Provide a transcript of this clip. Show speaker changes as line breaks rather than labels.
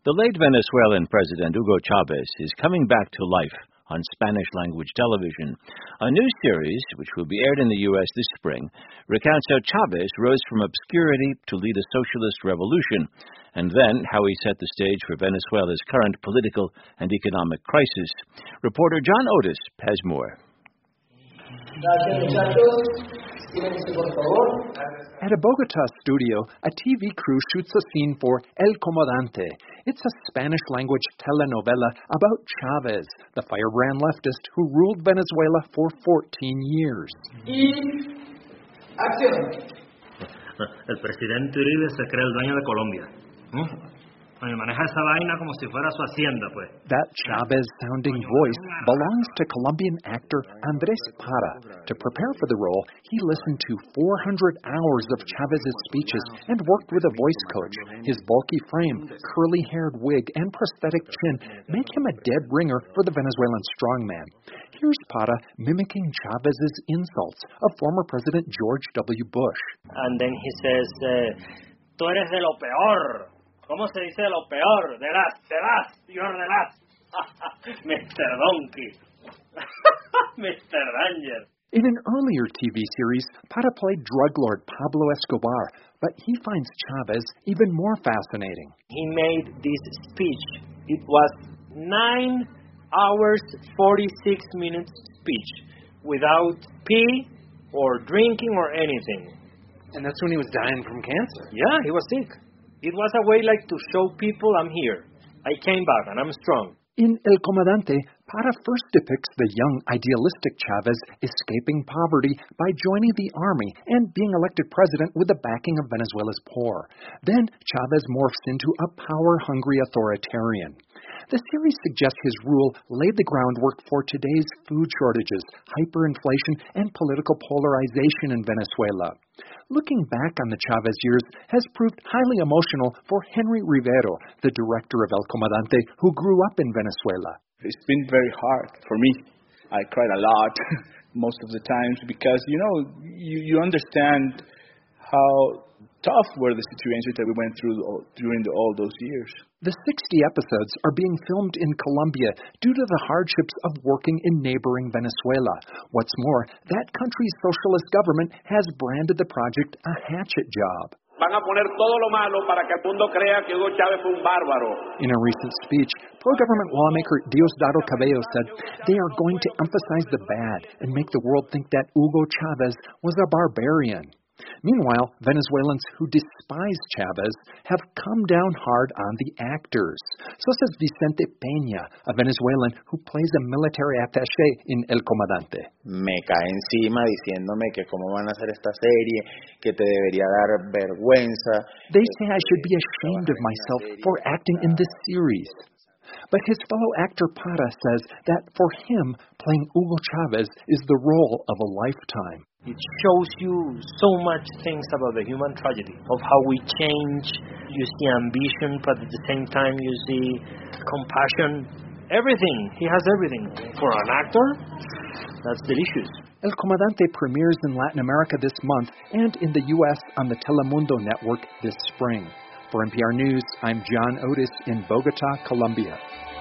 The late Venezuelan President Hugo Chavez is coming back to life on Spanish-language television. A new series, which will be aired in the U.S. this spring, recounts how Chavez rose from obscurity to lead a socialist revolution, and then how he set the stage for Venezuela's current political and economic crisis. Reporter John Otis has more.
At a Bogota studio, a TV crew shoots a scene for El Comandante. It's a Spanish-language telenovela about Chavez, the firebrand leftist who ruled Venezuela for 14 years.
El presidente Uribe se cree el dueño de Colombia. Maneja esa vaina como si fuera su hacienda, pues.
That Chavez-sounding voice belongs to Colombian actor Andrés Parra. To prepare for the role, he listened to 400 hours of Chavez's speeches and worked with a voice coach. His bulky frame, curly-haired wig, and prosthetic chin make him a dead ringer for the Venezuelan strongman. Here's Parra mimicking Chavez's insults of former President George W. Bush.
And then he says, tú eres de lo peor. ¿Cómo se dice lo peor? De las, you're de las. Mr. Donkey. Mr. Danger.
In an earlier TV series, Parra played drug lord Pablo Escobar, but he finds Chavez even more fascinating.
He made this speech. It was 9 hours, 46 minutes speech without pee or drinking or anything.
And that's when he was dying from cancer.
Yeah, he was sick. It was a way like to show people I'm here. I came back and I'm strong.
In El Comandante, Parra first depicts the young, idealistic Chavez escaping poverty by joining the army and being elected president with the backing of Venezuela's poor. Then Chavez morphs into a power-hungry authoritarian. The series suggests his rule laid the groundwork for today's food shortages, hyperinflation, and political polarization in Venezuela. Looking back on the Chavez years has proved highly emotional for Henry Rivero, the director of El Comandante, who grew up in Venezuela.
It's been very hard for me. I cried a lot most of the times because, you understand how tough were the situations that we went through during all those years.
The 60 episodes are being filmed in Colombia due to the hardships of working in neighboring Venezuela. What's more, that country's socialist government has branded the project a hatchet job.
Van a poner todo lo malo para que el mundo crea que Hugo Chávez fue un bárbaro.
In a recent speech, pro-government lawmaker Diosdado Cabello said they are going to emphasize the bad and make the world think that Hugo Chávez was a barbarian. Meanwhile, Venezuelans who despise Chavez have come down hard on the actors. So says Vicente Peña, a Venezuelan who plays a military attaché in El Comandante.
Me cae encima diciéndome que cómo van a hacer esta serie, que te debería dar vergüenza.
They say I should be ashamed of myself for acting in this series. But his fellow actor Parra says that for him, playing Hugo Chavez is the role of a lifetime.
It shows you so much things about the human tragedy, of how we change. You see ambition, but at the same time you see compassion. Everything. He has everything. For an actor, that's delicious.
El Comandante premieres in Latin America this month and in the U.S. on the Telemundo network this spring. For NPR News, I'm John Otis in Bogota, Colombia.